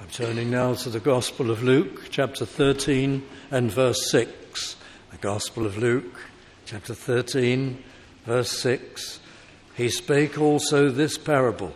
I'm turning now to the Gospel of Luke, chapter 13 and verse 6. The Gospel of Luke, chapter 13, verse 6. He spake also this parable.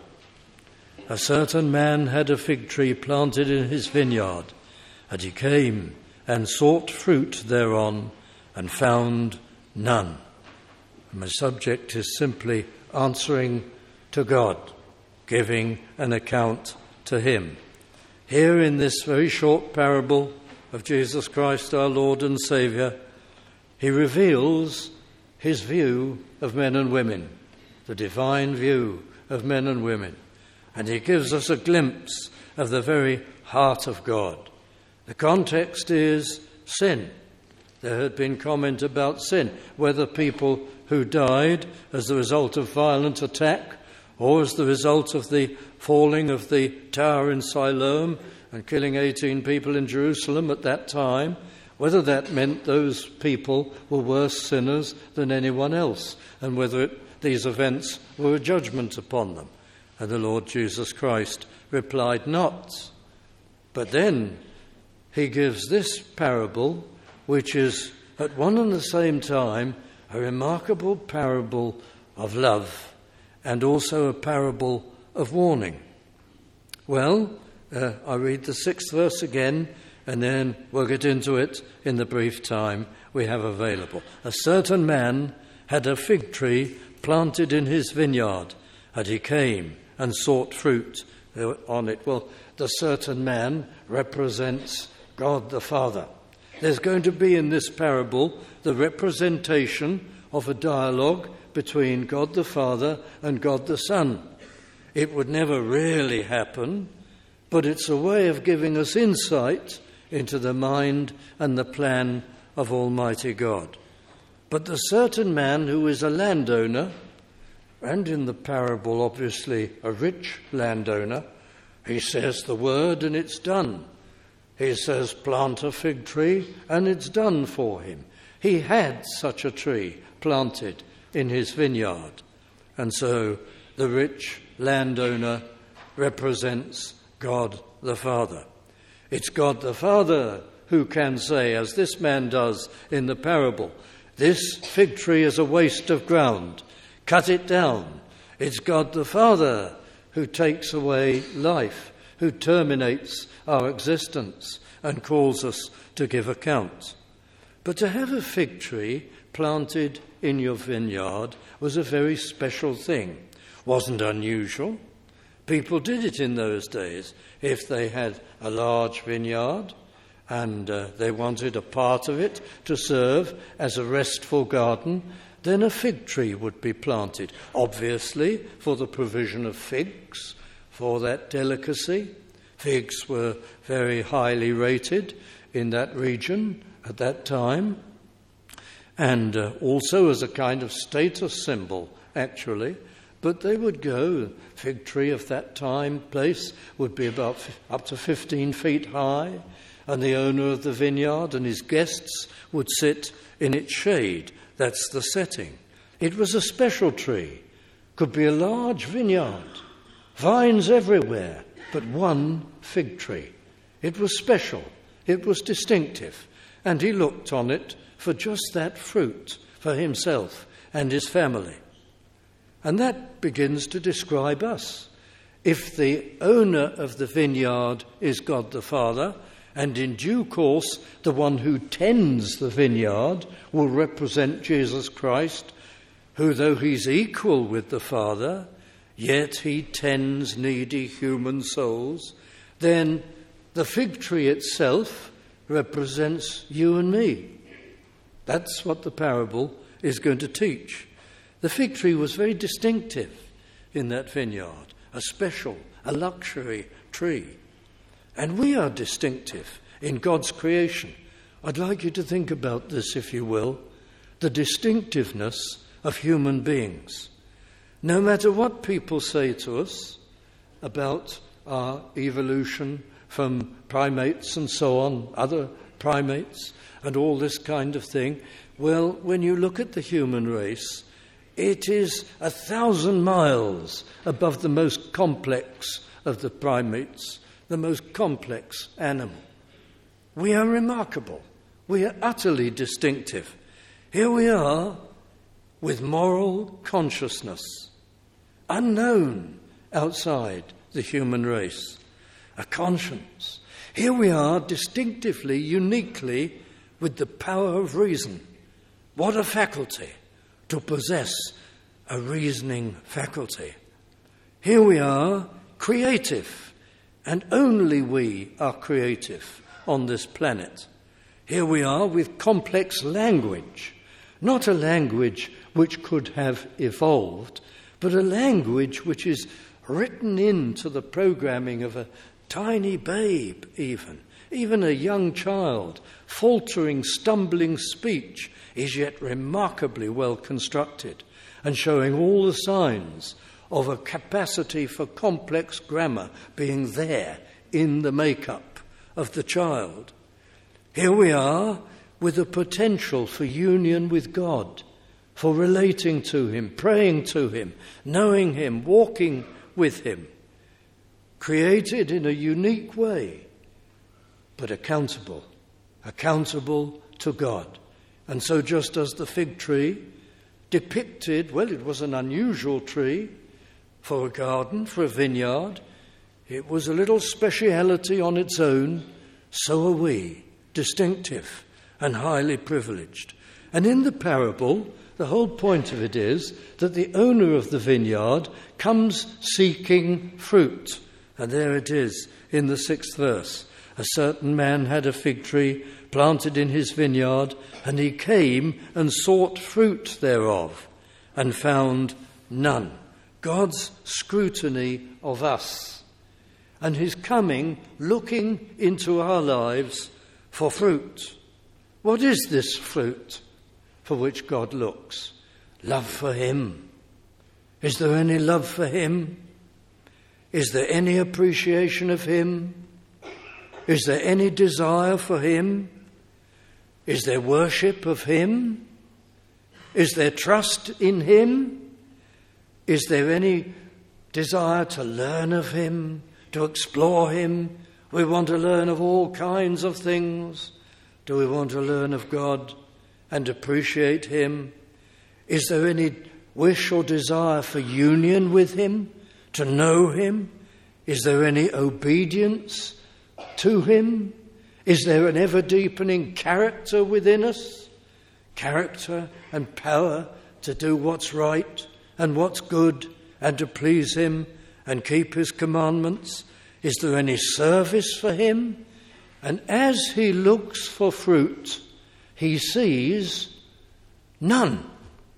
A certain man had a fig tree planted in his vineyard, and he came and sought fruit thereon, and found none. And my subject is simply answering to God, giving an account to him. Here in this very short parable of Jesus Christ, our Lord and Saviour, he reveals his view of men and women, the divine view of men and women. And he gives us a glimpse of the very heart of God. The context is sin. There had been comment about sin, whether people who died as the result of violent attack or as the result of the falling of the tower in Siloam and killing 18 people in Jerusalem at that time, whether that meant those people were worse sinners than anyone else, and whether these events were a judgment upon them. And the Lord Jesus Christ replied not. But then he gives this parable, which is at one and the same time a remarkable parable of love and also a parable of warning. Well, I read the 6th verse again, and then we'll get into it in the brief time we have available. A certain man had a fig tree planted in his vineyard, and he came and sought fruit on it. Well, the certain man represents God the Father. There's going to be in this parable the representation of a dialogue between God the Father and God the Son. It would never really happen, but it's a way of giving us insight into the mind and the plan of Almighty God. But the certain man who is a landowner, and in the parable obviously a rich landowner, he says the word and it's done. He says plant a fig tree and it's done for him. He had such a tree planted in his vineyard. And so the rich landowner represents God the Father. It's God the Father who can say, as this man does in the parable, this fig tree is a waste of ground. Cut it down. It's God the Father who takes away life, who terminates our existence and calls us to give account. But to have a fig tree planted in your vineyard was a very special thing. Wasn't unusual. People did it in those days. If they had a large vineyard and they wanted a part of it to serve as a restful garden, then a fig tree would be planted, obviously for the provision of figs, for that delicacy. Figs were very highly rated in that region at that time, and also as a kind of status symbol, actually. But they would go, fig tree of that time, place, would be about up to 15 feet high, and the owner of the vineyard and his guests would sit in its shade. That's the setting. It was a special tree. Could be a large vineyard, vines everywhere, but one fig tree. It was special. It was distinctive. And he looked on it for just that fruit for himself and his family. And that begins to describe us. If the owner of the vineyard is God the Father, and in due course the one who tends the vineyard will represent Jesus Christ, who though he's equal with the Father, yet he tends needy human souls, then the fig tree itself represents you and me. That's what the parable is going to teach. The fig tree was very distinctive in that vineyard, a special, a luxury tree. And we are distinctive in God's creation. I'd like you to think about this, if you will, the distinctiveness of human beings. No matter what people say to us about our evolution from primates and so on, other primates and all this kind of thing, well, when you look at the human race, it is 1,000 miles above the most complex of the primates the most complex animal. We are remarkable. We are utterly distinctive. Here we are with moral consciousness, unknown outside the human race, a conscience. Here we are distinctively, uniquely, with the power of reason. What a faculty to possess a reasoning faculty. Here we are creative, and only we are creative on this planet. Here we are with complex language, not a language which could have evolved, but a language which is written into the programming of a tiny babe even a young child. Faltering, stumbling speech is yet remarkably well constructed and showing all the signs of a capacity for complex grammar being there in the makeup of the child. Here we are with a potential for union with God, for relating to him, praying to him, knowing him, walking with him, created in a unique way, but accountable to God. And so just as the fig tree depicted, well, it was an unusual tree for a garden, for a vineyard. It was a little speciality on its own. So are we, distinctive and highly privileged. And in the parable, the whole point of it is that the owner of the vineyard comes seeking fruit. And there it is in the 6th verse. A certain man had a fig tree planted in his vineyard, and he came and sought fruit thereof, and found none. God's scrutiny of us, and his coming looking into our lives for fruit. What is this fruit for which God looks? Love for him. Is there any love for him? Is there any appreciation of him? Is there any desire for him? Is there worship of him? Is there trust in him? Is there any desire to learn of him, to explore him? We want to learn of all kinds of things. Do we want to learn of God and appreciate him? Is there any wish or desire for union with him, to know him? Is there any obedience to him? Is there an ever-deepening character within us? Character and power to do what's right and what's good and to please him and keep his commandments? Is there any service for him? And as he looks for fruit, he sees none.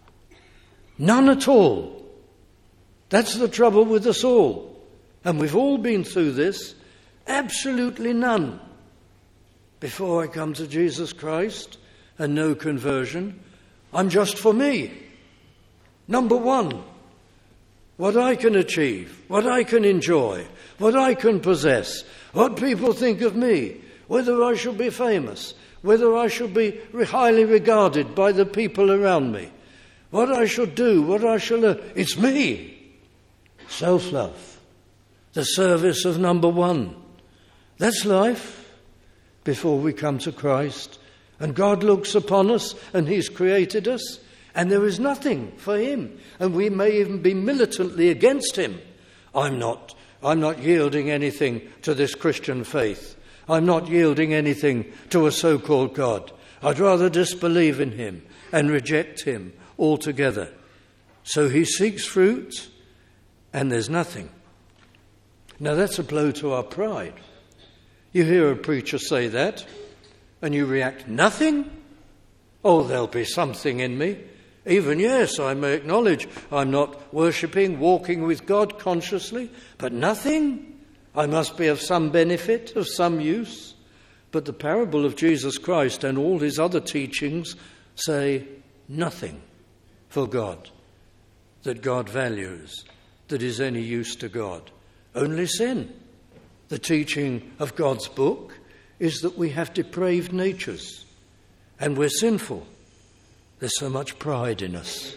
None at all. That's the trouble with us all. And we've all been through this. Absolutely none. Before I come to Jesus Christ and know conversion, I'm just for me. Number one, what I can achieve, what I can enjoy, what I can possess, what people think of me, whether I shall be famous, whether I shall be highly regarded by the people around me, what I shall do, what I shall learn. It's me. Self-love. The service of number one. That's life before we come to Christ. And God looks upon us and he's created us. And there is nothing for him. And we may even be militantly against him. I'm not yielding anything to this Christian faith. I'm not yielding anything to a so-called God. I'd rather disbelieve in him and reject him altogether. So he seeks fruit and there's nothing. Now that's a blow to our pride. You hear a preacher say that and you react, nothing? Oh, there'll be something in me. Even, yes, I may acknowledge I'm not worshipping, walking with God consciously, but nothing? I must be of some benefit, of some use. But the parable of Jesus Christ and all his other teachings say nothing for God, that God values, that is any use to God. Only sin. The teaching of God's book is that we have depraved natures and we're sinful. There's so much pride in us,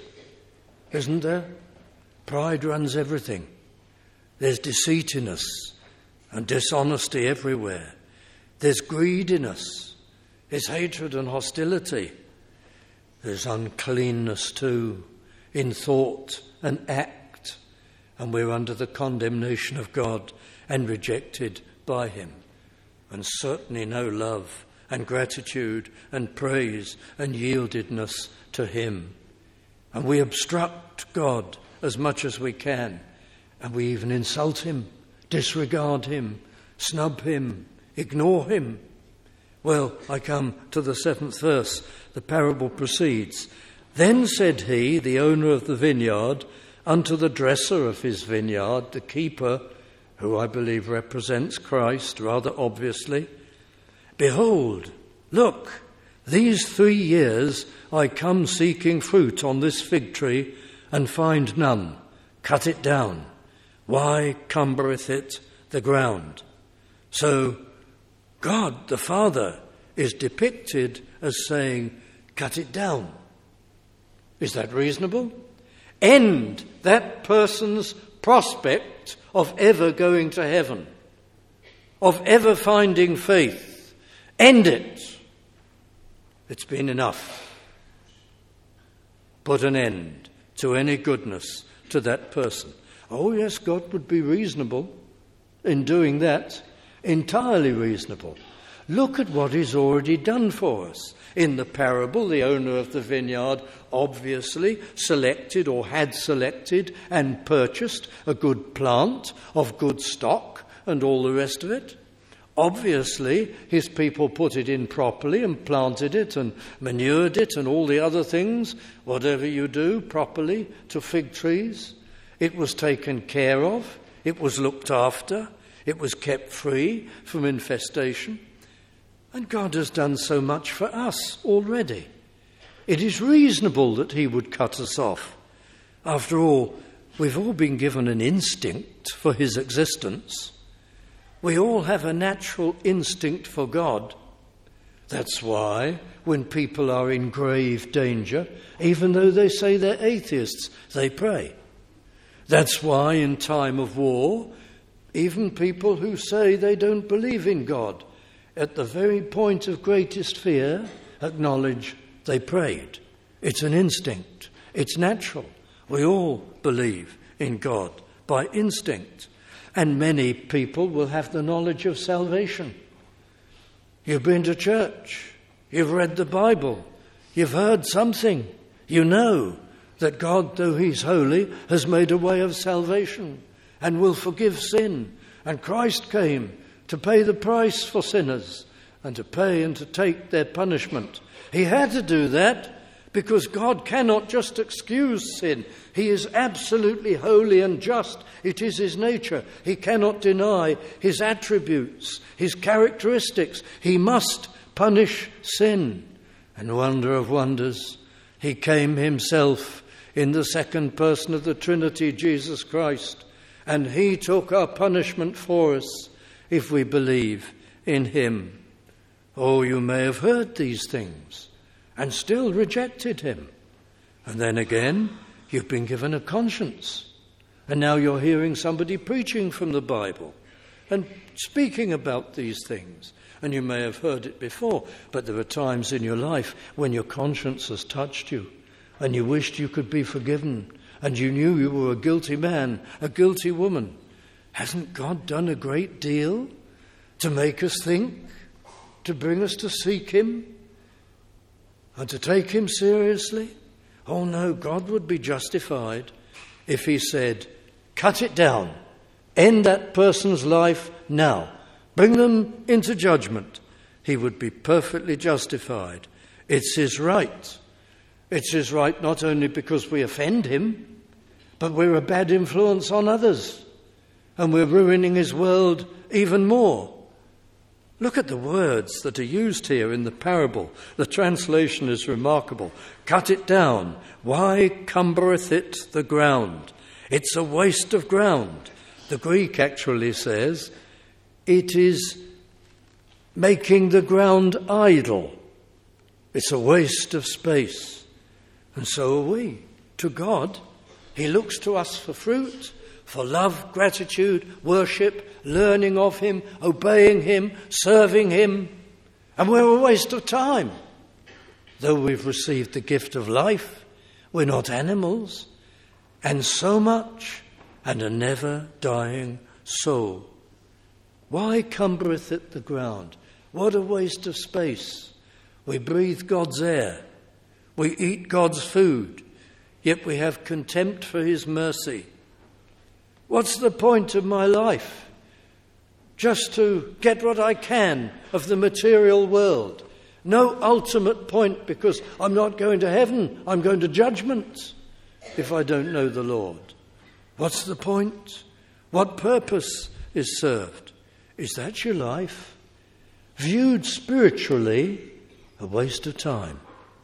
isn't there? Pride runs everything. There's deceit in us and dishonesty everywhere. There's greediness. There's hatred and hostility. There's uncleanness too in thought and act. And we're under the condemnation of God and rejected by him. And certainly no love and gratitude and praise and yieldedness to him. And we obstruct God as much as we can. And we even insult him, disregard him, snub him, ignore him. Well, I come to the 7th verse. The parable proceeds. Then said he, the owner of the vineyard, unto the dresser of his vineyard, the keeper, who I believe represents Christ rather obviously, Behold, look, these 3 years I come seeking fruit on this fig tree, and find none. Cut it down. Why cumbereth it the ground? So God the Father is depicted as saying, cut it down. Is that reasonable? End that person's prospect of ever going to heaven, of ever finding faith. End it. It's been enough. Put an end to any goodness to that person. Oh yes, God would be reasonable in doing that, entirely reasonable. Look at what he's already done for us. In the parable, the owner of the vineyard obviously selected or had selected and purchased a good plant of good stock and all the rest of it. Obviously, his people put it in properly and planted it and manured it and all the other things, whatever you do properly to fig trees. It was taken care of. It was looked after. It was kept free from infestation. And God has done so much for us already. It is reasonable that he would cut us off. After all, we've all been given an instinct for his existence. We all have a natural instinct for God. That's why when people are in grave danger, even though they say they're atheists, they pray. That's why in time of war, even people who say they don't believe in God, at the very point of greatest fear, acknowledge they prayed. It's an instinct. It's natural. We all believe in God by instinct. And many people will have the knowledge of salvation. You've been to church. You've read the Bible. You've heard something. You know that God, though he's holy, has made a way of salvation and will forgive sin. And Christ came to pay the price for sinners and to pay and to take their punishment. He had to do that because God cannot just excuse sin. He is absolutely holy and just. It is his nature. He cannot deny his attributes, his characteristics. He must punish sin. And wonder of wonders, he came himself in the second person of the Trinity, Jesus Christ, and he took our punishment for us if we believe in him. Oh, you may have heard these things and still rejected him. And then again, you've been given a conscience. And now you're hearing somebody preaching from the Bible and speaking about these things. And you may have heard it before, but there are times in your life when your conscience has touched you and you wished you could be forgiven and you knew you were a guilty man, a guilty woman. Hasn't God done a great deal to make us think, to bring us to seek him and to take him seriously? Oh no, God would be justified if he said, cut it down, end that person's life now, bring them into judgment. He would be perfectly justified. It's his right. It's his right not only because we offend him, but we're a bad influence on others. And we're ruining his world even more. Look at the words that are used here in the parable. The translation is remarkable. Cut it down. Why cumbereth it the ground? It's a waste of ground. The Greek actually says it is making the ground idle. It's a waste of space. And so are we. To God, he looks to us for fruit, for love, gratitude, worship, learning of him, obeying him, serving him. And we're a waste of time. Though we've received the gift of life, we're not animals. And so much, and a never-dying soul. Why cumbereth it the ground? What a waste of space. We breathe God's air. We eat God's food. Yet we have contempt for his mercy. What's the point of my life? Just to get what I can of the material world. No ultimate point, because I'm not going to heaven. I'm going to judgment if I don't know the Lord. What's the point? What purpose is served? Is that your life? Viewed spiritually, a waste of time.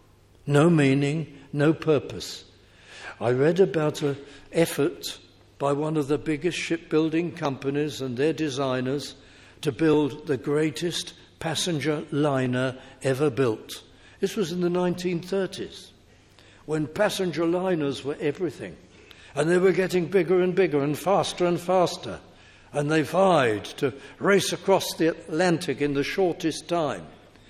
No meaning, no purpose. I read about an effort by one of the biggest shipbuilding companies and their designers to build the greatest passenger liner ever built. This was in the 1930s, when passenger liners were everything. And they were getting bigger and bigger and faster. And they vied to race across the Atlantic in the shortest time.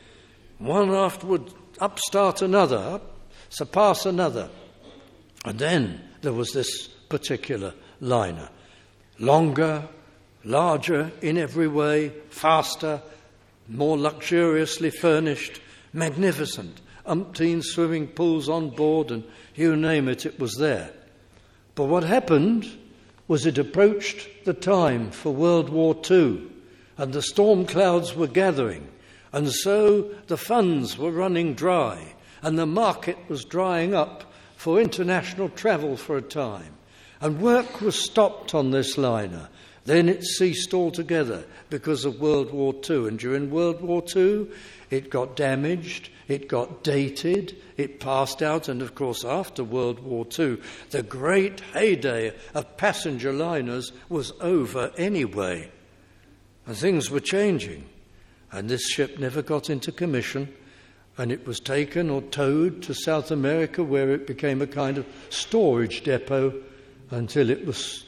One afterward, upstart another, surpass another. And then there was this particular liner. Longer, larger in every way, faster, more luxuriously furnished, magnificent. Umpteen swimming pools on board, and you name it, it was there. But what happened was it approached the time for World War II, and the storm clouds were gathering, and so the funds were running dry, and the market was drying up for international travel for a time, and work was stopped on this liner. Then it ceased altogether because of World War II, and during World War II it got damaged, it got dated, it passed out, and of course after World War II, the great heyday of passenger liners was over anyway. And things were changing, and this ship never got into commission, and it was taken or towed to South America, where it became a kind of storage depot until it was,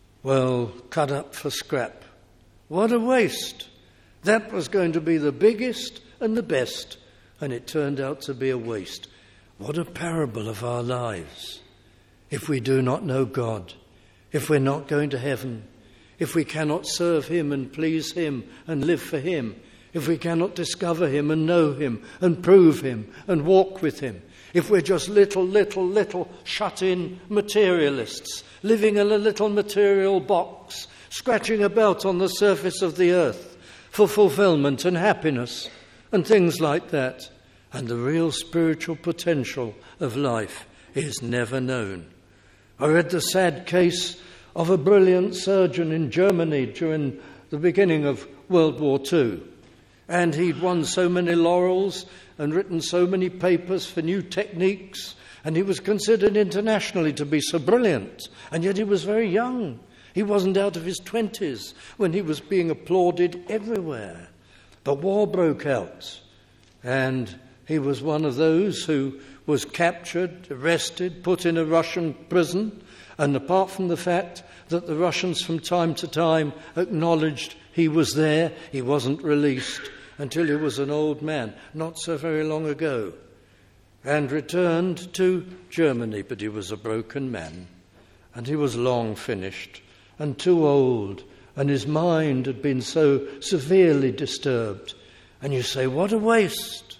cut up for scrap. What a waste! That was going to be the biggest and the best, and it turned out to be a waste. What a parable of our lives. If we do not know God, if we're not going to heaven, if we cannot serve him and please him and live for him, if we cannot discover him and know him and prove him and walk with him, if we're just little shut-in materialists, living in a little material box, scratching about on the surface of the earth for fulfillment and happiness and things like that, and the real spiritual potential of life is never known. I read the sad case of a brilliant surgeon in Germany during the beginning of World War II. And he'd won so many laurels and written so many papers for new techniques, and he was considered internationally to be so brilliant, and yet he was very young. He wasn't out of his 20s when he was being applauded everywhere. But war broke out, and he was one of those who was captured, arrested, put in a Russian prison, and apart from the fact that the Russians from time to time acknowledged he was there, he wasn't released until he was an old man, not so very long ago, and returned to Germany. But he was a broken man, and he was long finished and too old, and his mind had been so severely disturbed. And you say, what a waste.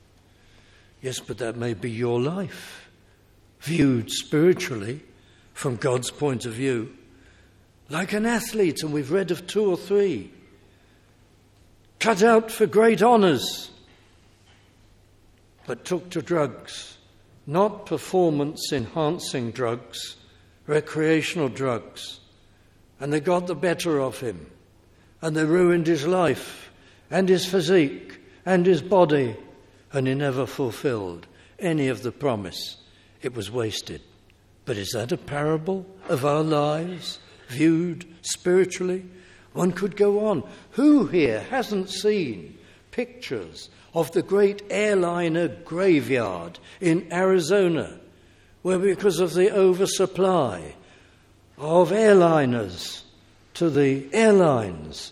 Yes, but that may be your life, viewed spiritually from God's point of view. Like an athlete, and we've read of 2 or 3, cut out for great honours, but took to drugs, not performance-enhancing drugs, recreational drugs. And they got the better of him, and they ruined his life and his physique and his body, and he never fulfilled any of the promise. It was wasted. But is that a parable of our lives, viewed spiritually? One could go on. Who here hasn't seen pictures of the great airliner graveyard in Arizona, where because of the oversupply, of airliners to the airlines.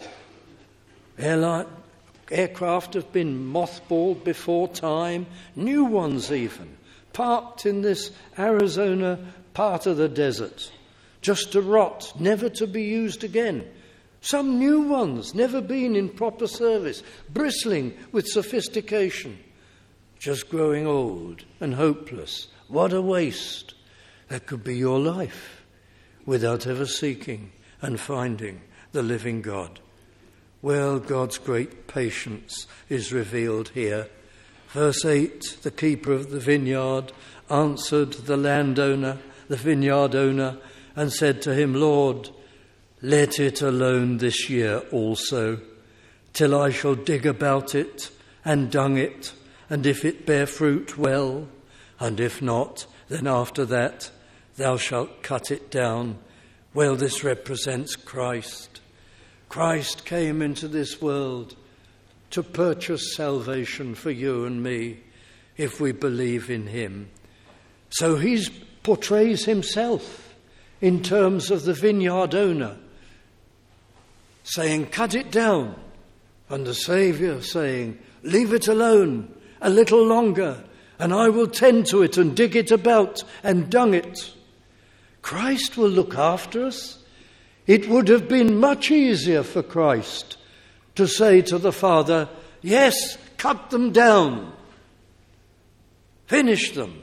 Aircraft have been mothballed before time, new ones even, parked in this Arizona part of the desert, just to rot, never to be used again. Some new ones, never been in proper service, bristling with sophistication, just growing old and hopeless. What a waste. That could be your life without ever seeking and finding the living God. Well, God's great patience is revealed here. Verse 8, the keeper of the vineyard answered the landowner, the vineyard owner, and said to him, Lord, let it alone this year also, till I shall dig about it and dung it, and if it bear fruit, well, and if not, then after that thou shalt cut it down. Well, this represents Christ. Christ came into this world to purchase salvation for you and me if we believe in him. So he portrays himself in terms of the vineyard owner, saying, cut it down, and the Saviour saying, leave it alone a little longer, and I will tend to it and dig it about and dung it. Christ will look after us. It would have been much easier for Christ to say to the Father, yes, cut them down, finish them,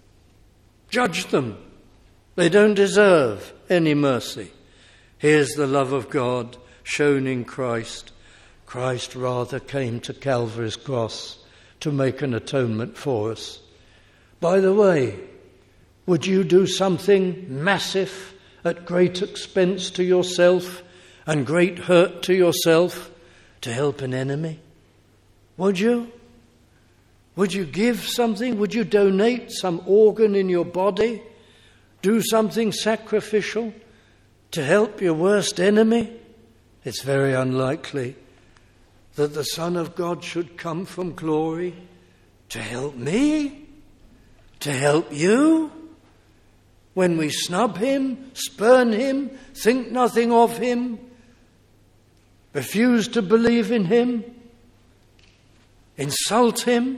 judge them. They don't deserve any mercy. Here's the love of God shown in Christ. Christ rather came to Calvary's cross to make an atonement for us. By the way, would you do something massive at great expense to yourself and great hurt to yourself to help an enemy? Would you? Would you give something? Would you donate some organ in your body? Do something sacrificial to help your worst enemy? It's very unlikely that the Son of God should come from glory to help me, to help you. When we snub him, spurn him, think nothing of him, refuse to believe in him, insult him,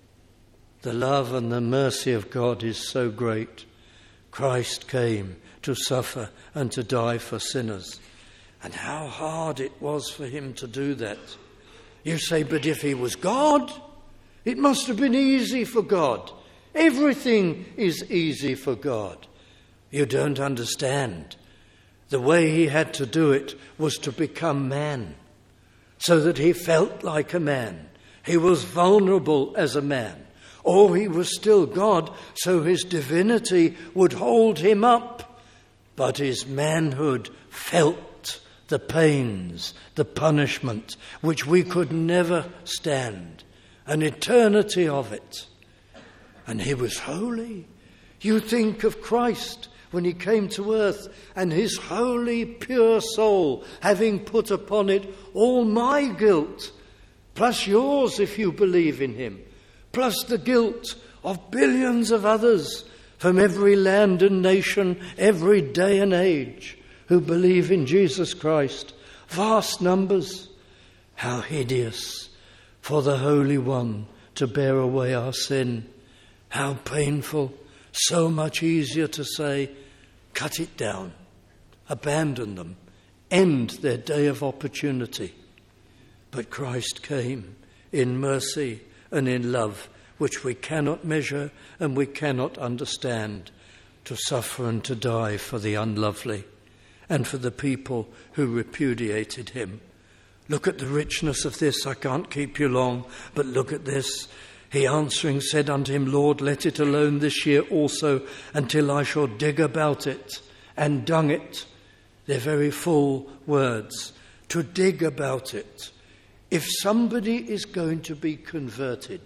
the love and the mercy of God is so great. Christ came to suffer and to die for sinners. And how hard it was for him to do that. You say, but if he was God, it must have been easy for God. Everything is easy for God. You don't understand. The way he had to do it was to become man, so that he felt like a man. He was vulnerable as a man. Or he was still God, so his divinity would hold him up. But his manhood felt the pains, the punishment, which we could never stand, an eternity of it. And he was holy. You think of Christ when he came to earth and his holy, pure soul, having put upon it all my guilt, plus yours if you believe in him, plus the guilt of billions of others from every land and nation, every day and age, who believe in Jesus Christ. Vast numbers. How hideous for the Holy One to bear away our sin. How painful. So much easier to say, cut it down, abandon them, end their day of opportunity. But Christ came in mercy and in love, which we cannot measure and we cannot understand, to suffer and to die for the unlovely and for the people who repudiated him. Look at the richness of this. I can't keep you long, but look at this. He answering said unto him, Lord, let it alone this year also, until I shall dig about it and dung it. They're very full words. To dig about it. If somebody is going to be converted,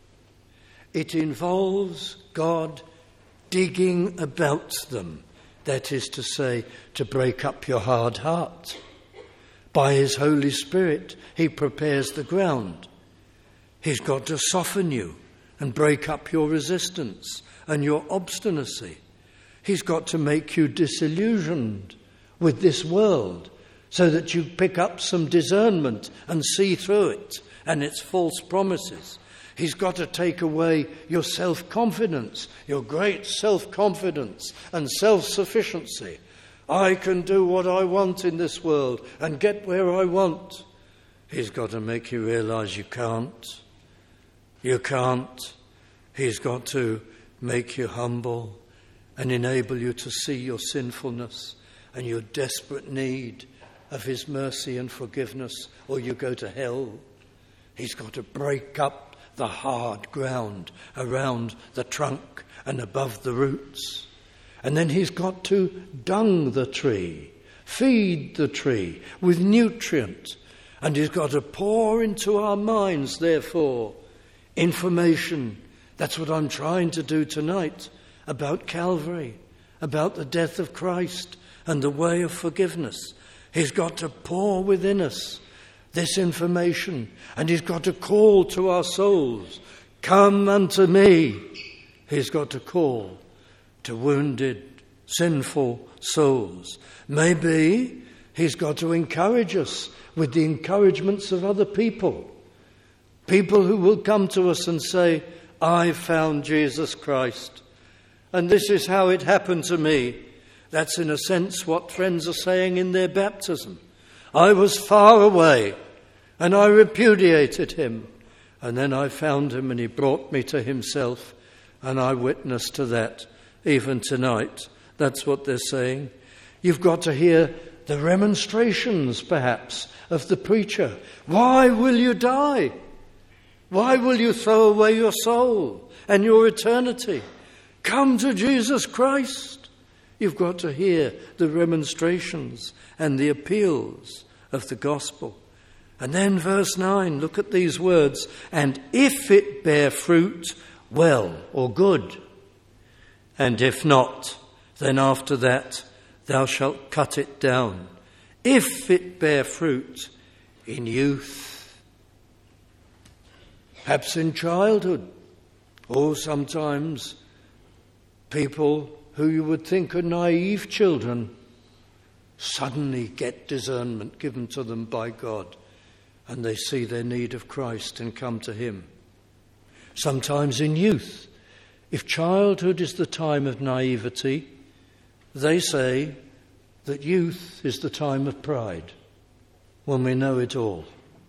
it involves God digging about them. That is to say, to break up your hard heart. By his Holy Spirit, he prepares the ground. He's got to soften you and break up your resistance and your obstinacy. He's got to make you disillusioned with this world so that you pick up some discernment and see through it and its false promises. He's got to take away your self-confidence, your great self-confidence and self-sufficiency. I can do what I want in this world and get where I want. He's got to make you realize you can't. You can't. He's got to make you humble and enable you to see your sinfulness and your desperate need of his mercy and forgiveness, or you go to hell. He's got to break up the hard ground around the trunk and above the roots. And then he's got to dung the tree, feed the tree with nutrient. And he's got to pour into our minds, therefore, information. That's what I'm trying to do tonight about Calvary, about the death of Christ and the way of forgiveness. He's got to pour within us this information, and he's got to call to our souls, come unto me. He's got to call to wounded, sinful souls. Maybe he's got to encourage us with the encouragements of other people. People who will come to us and say, I found Jesus Christ, and this is how it happened to me. That's in a sense what friends are saying in their baptism. I was far away and I repudiated him, and then I found him and he brought me to himself, and I witness to that even tonight. That's what they're saying. You've got to hear the remonstrations, perhaps, of the preacher. Why will you die? Why will you throw away your soul and your eternity? Come to Jesus Christ. You've got to hear the remonstrations and the appeals of the gospel. And then verse 9, look at these words. And if it bear fruit, well or good. And if not, then after that thou shalt cut it down. If it bear fruit in youth, perhaps in childhood, or sometimes people who you would think are naive children suddenly get discernment given to them by God, and they see their need of Christ and come to him. Sometimes in youth, if childhood is the time of naivety, they say that youth is the time of pride, when we know it all.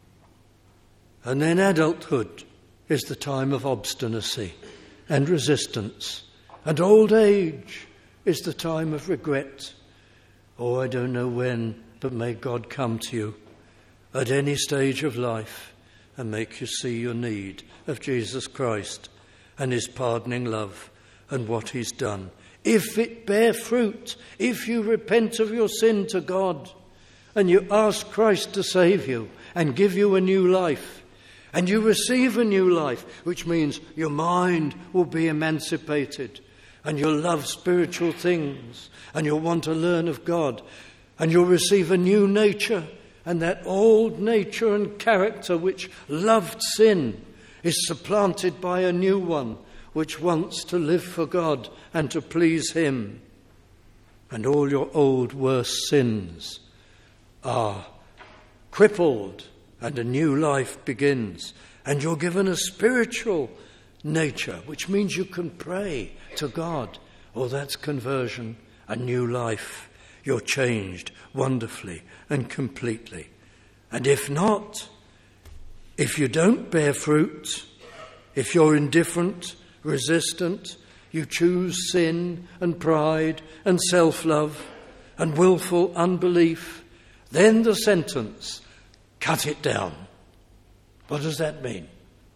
And then adulthood is the time of obstinacy and resistance. And old age is the time of regret. Oh, I don't know when, but may God come to you at any stage of life and make you see your need of Jesus Christ and his pardoning love and what he's done. If it bear fruit, if you repent of your sin to God and you ask Christ to save you and give you a new life, and you receive a new life, which means your mind will be emancipated and you'll love spiritual things and you'll want to learn of God, and you'll receive a new nature, and that old nature and character which loved sin is supplanted by a new one which wants to live for God and to please him. And all your old worst sins are crippled and a new life begins. And you're given a spiritual nature, which means you can pray to God. Oh, that's conversion, a new life. You're changed wonderfully and completely. And if not, if you don't bear fruit, if you're indifferent, resistant, you choose sin and pride and self-love and willful unbelief, then the sentence, cut it down. What does that mean?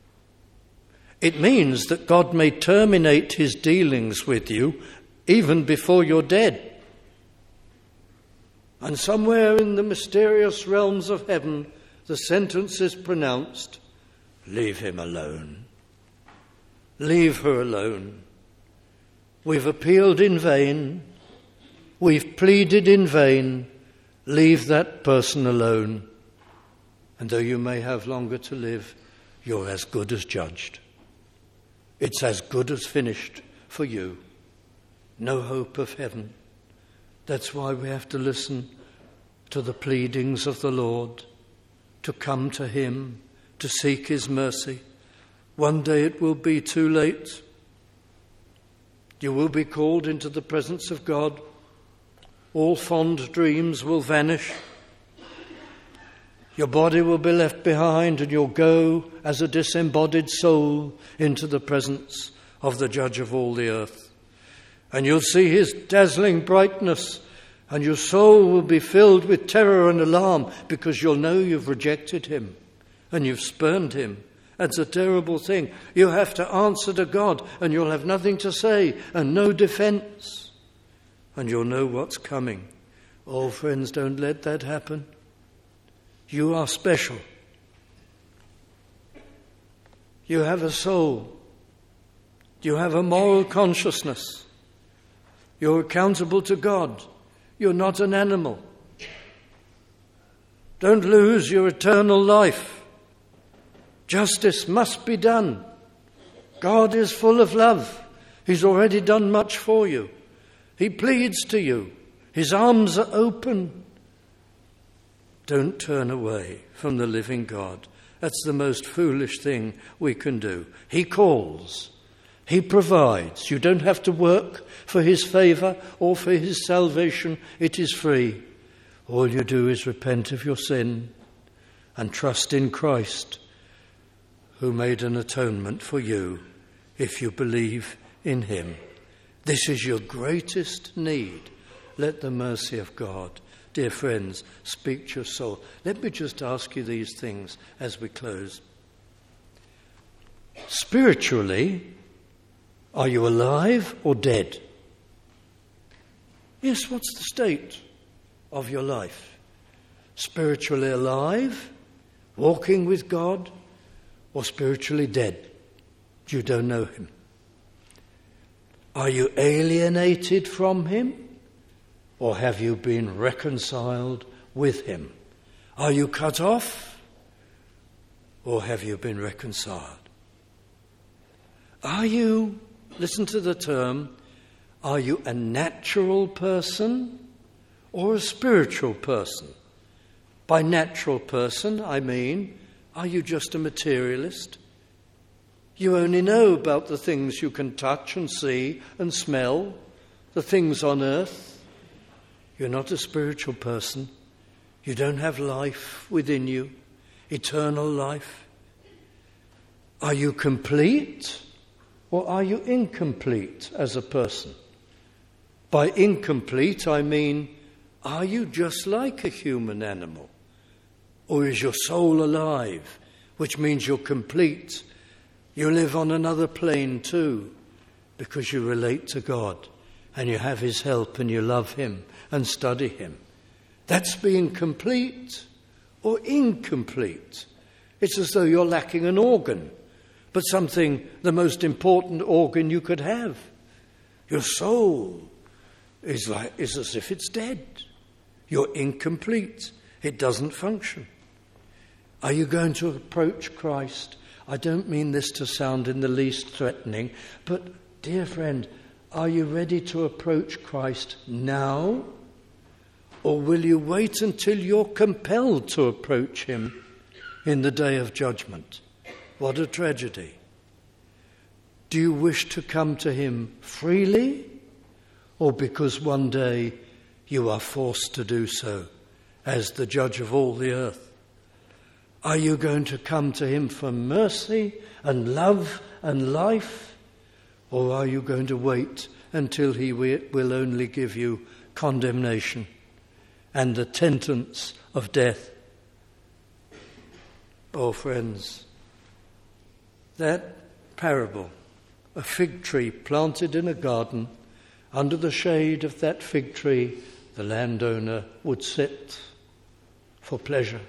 It means that God may terminate his dealings with you even before you're dead. And somewhere in the mysterious realms of heaven, the sentence is pronounced, leave him alone. Leave her alone. We've appealed in vain. We've pleaded in vain. Leave that person alone. And though you may have longer to live, you're as good as judged. It's as good as finished for you. no hope of heaven. That's why we have to listen to the pleadings of the Lord, to come to him, to seek his mercy. One day it will be too late. You will be called into the presence of God. All fond dreams will vanish. Your body will be left behind, and you'll go as a disembodied soul into the presence of the Judge of all the earth. And you'll see his dazzling brightness, and your soul will be filled with terror and alarm, because you'll know you've rejected him and you've spurned him. That's a terrible thing. You have to answer to God, and you'll have nothing to say and no defense. And you'll know what's coming. Oh, friends, don't let that happen. You are special. You have a soul. You have a moral consciousness. You're accountable to God. You're not an animal. Don't lose your eternal life. Justice must be done. God is full of love. He's already done much for you. He pleads to you. His arms are open. Don't turn away from the living God. That's the most foolish thing we can do. He calls. He provides. You don't have to work for his favour or for his salvation. It is free. All you do is repent of your sin and trust in Christ, who made an atonement for you if you believe in him. This is your greatest need. Let the mercy of God, dear friends, speak to your soul. Let me just ask you these things as we close. Spiritually, are you alive or dead? Yes, what's the state of your life? Spiritually alive, walking with God, or spiritually dead? You don't know him. Are you alienated from him, or have you been reconciled with him? Are you cut off, or have you been reconciled? Are you, listen to the term, are you a natural person or a spiritual person? By natural person, I mean, are you just a materialist? You only know about the things you can touch and see and smell, the things on earth. You're not a spiritual person. You don't have life within you, eternal life. Are you complete or are you incomplete as a person? By incomplete, I mean, are you just like a human animal? Or is your soul alive, which means you're complete? You live on another plane too, because you relate to God and you have his help and you love him and study him. That's being complete or incomplete. It's as though you're lacking an organ, but something, the most important organ you could have. Your soul is as if it's dead. You're incomplete. It doesn't function. Are you going to approach Christ? I don't mean this to sound in the least threatening, but dear friend, are you ready to approach Christ now? Or will you wait until you're compelled to approach him in the day of judgment? What a tragedy. Do you wish to come to him freely, or because one day you are forced to do so as the Judge of all the earth? Are you going to come to him for mercy and love and life? Or are you going to wait until he will only give you condemnation and the sentence of death? Oh, friends, that parable, a fig tree planted in a garden, under the shade of that fig tree, the landowner would sit for pleasure.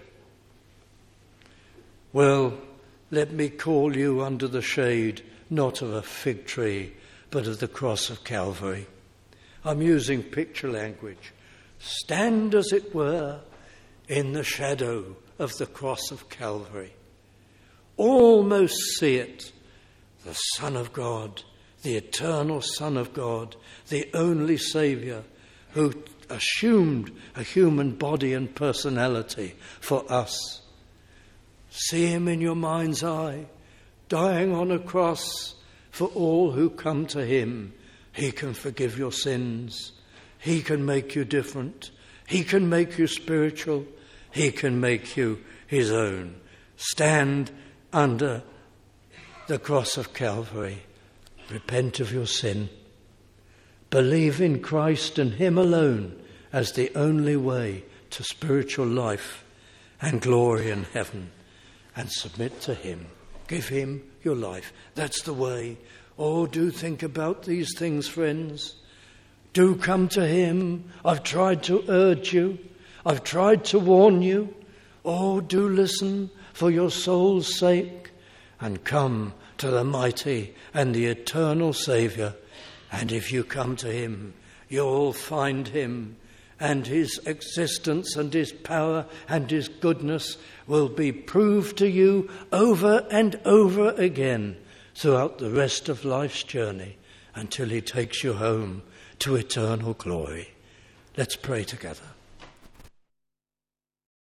Well, let me call you under the shade, not of a fig tree, but of the cross of Calvary. I'm using picture language. Stand, as it were, in the shadow of the cross of Calvary. Almost see it, the Son of God, the eternal Son of God, the only Saviour, who assumed a human body and personality for us. See him in your mind's eye, dying on a cross for all who come to him. He can forgive your sins. He can make you different. He can make you spiritual. He can make you his own. Stand under the cross of Calvary. Repent of your sin. Believe in Christ and him alone as the only way to spiritual life and glory in heaven, and submit to him. Give him your life. That's the way. Oh, do think about these things, friends. Do come to him. I've tried to urge you. I've tried to warn you. Oh, do listen for your soul's sake, and come to the mighty and the eternal Saviour. And if you come to him, you'll find him, and his existence and his power and his goodness will be proved to you over and over again throughout the rest of life's journey, until he takes you home to eternal glory. Let's pray together.